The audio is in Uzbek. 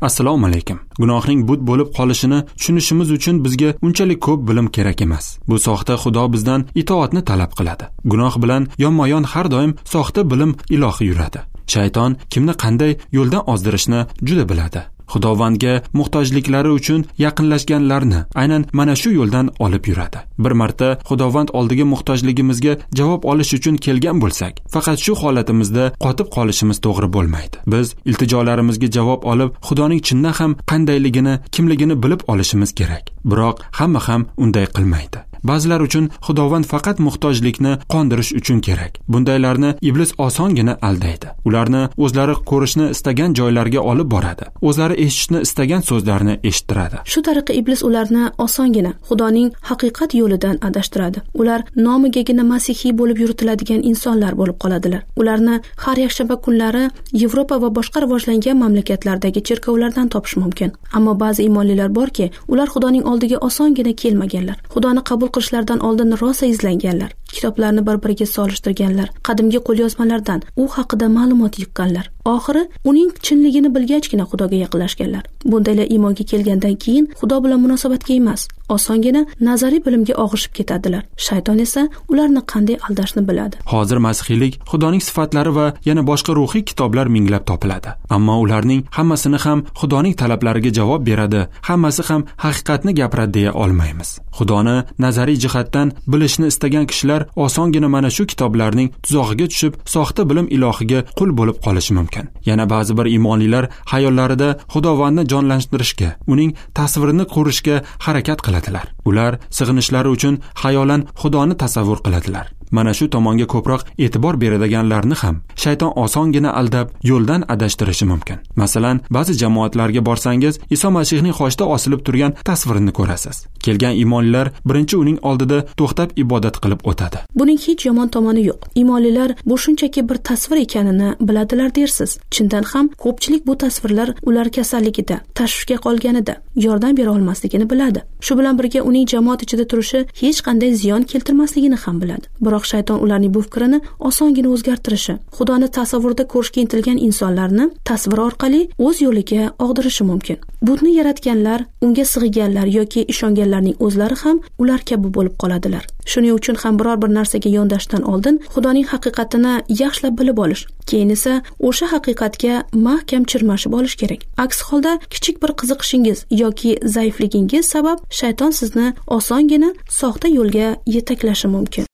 Assalomu alaykum. Gunohning but bo'lib qolishini tushunishimiz uchun bizga unchalik ko'p bilim kerak emas. Bu soxta Xudo bizdan itoatni talab qiladi. Gunoh bilan yonma-yon har doim soxta bilim ilohi yuradi. Shayton kimni qanday yo'ldan ozdirishni juda biladi. Xudovandga muhtojliklari uchun yaqinlashganlarni aynan mana shu yo'ldan olib yuradi. Bir marta Xudovand oldiga muhtojligimizga javob olish uchun kelgan bo'lsak, faqat shu holatimizda qotib qolishimiz to'g'ri bo'lmaydi. Biz iltijolarimizga javob olib, Xudoning chindan ham qandayligini, kimligini bilib olishimiz kerak. Biroq hamma ham unday qilmaydi. Ba'zilar uchun Xudovand faqat muhtojlikni qondirish uchun kerak. Bundaylarni iblis osongina aldaydi. Ularni o'zlari ko'rishni istagan joylarga olib boradi. O'zlari eshitishni istagan so'zlarni eshittiradi. Shu tariqa iblis ularni osongina Xudoning haqiqat yo'lidan adashtiradi. Ular nomigagina masihiy bo'lib yuritiladigan insonlar bo'lib qoladilar. Ularni har yakshanba kunlari Yevropa va boshqa rivojlangan mamlakatlardagi cherkovlardan topish mumkin. Ammo ba'zi iymonlilar borki, ular Xudoning oldiga osongina kelmaganlar. Xudoni qabul qilishlardan oldin rosa izlanganlar. Kitoblarni bir-biriga solishtirganlar. Qadimgi qo'lyozmalardan u haqida ma'lumot yig'ganlar. Oxiri uning chinligini bilgachgina Xudoga yaqinlashganlar. Bundaylar iymonga kelgandan keyin Xudo bilan munosabatga emas, osongina nazariy bilimga og'ishib ketadilar. Shayton esa ularni qanday aldashni biladi. Hozir masihiylik Xudoning sifatlari va yana boshqa ruhiy kitoblar minglab topiladi. Ammo ularning hammasini ham Xudoning talablariga javob beradi, hammasi ham haqiqatni gapiradi deya olmaymiz. Xudoni nazariy jihatdan bilishni istagan kishilar osongina mana shu kitoblarning tuzog'iga tushib, soxta bilim ilohiga qul bo'lib qolishi mumkin. Yana ba'zi bir iymonlilar hayollarida Xudovandni jonlantirishga, uning tasvirini ko'rishga harakat qiladilar. Ular sig'inishlari uchun xayolan Xudoni tasavvur qiladilar. Mana shu tomonga ko'proq e'tibor beradiganlarni ham shayton osongina aldab, yo'ldan adashtirishi mumkin. Masalan, ba'zi jamoatlarga borsangiz, Iso Masihning qoshida osilib turgan tasvirini ko'rasiz. Kelgan iymonlilar birinchi uning oldida to'xtab ibodat qilib o'tadi. Buning hech yomon tomoni yo'q. Iymonlilar bu shunchaki bir tasvir ekanini biladilar dersiz. Chindan ham ko'pchilik bu tasvirlar ular kasalligida, tashvishga qolganida yordam bera olmasligini biladi. Shu bilan birga uning jamoat ichida turishi hech qanday ziyon keltirmasligini ham biladi. Biroq shayton ularning bu fikrini osongina o'zgartirishi, Xudoni tasavvurda ko'rishga intilgan insonlarni tasvir orqali o'z yo'liga og'dirishi mumkin. Butni yaratganlar, unga sig'inganlar yoki ishonganlarning o'zlari ham ular kabi bo'lib qoladilar. Shuning uchun ham biror bir narsaga yondashdan oldin Xudoning haqiqatini yaxshilab bilib olish, keyin esa o'sha haqiqatga mahkam chirmashib olish kerak. Aks holda kichik bir qiziqishingiz yoki zaifligingiz sabab shayton sizni osongina soxta yo'lga yetaklashi mumkin.